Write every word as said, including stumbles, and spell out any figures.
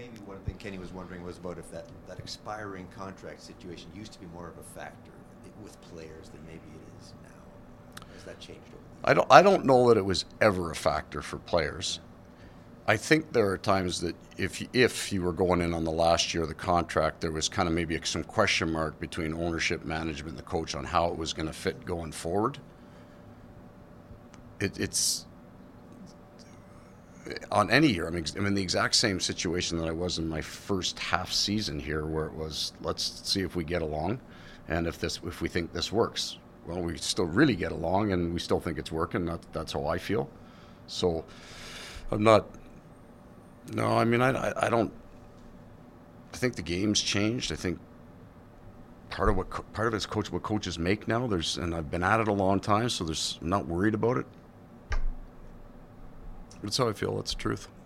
maybe one thing Kenny was wondering was about if that, that expiring contract situation used to be more of a factor with players than maybe it is now. Has that changed over the years? I don't. I don't know that it was ever a factor for players. I think there are times that if if you were going in on the last year of the contract, there was kind of maybe some question mark between ownership, management, and the coach on how it was going to fit going forward. It, it's on any year. I mean, I'm in the exact same situation that I was in my first half season here, where it was, let's see if we get along, and if this if we think this works. Well, we still really get along, and we still think it's working. That, that's how I feel. So I'm not. No, I mean, I, I, I don't. I think the game's changed. I think part of what part of it's coach what coaches make now. There's, and I've been at it a long time, so there's I'm not worried about it. That's how I feel. That's the truth.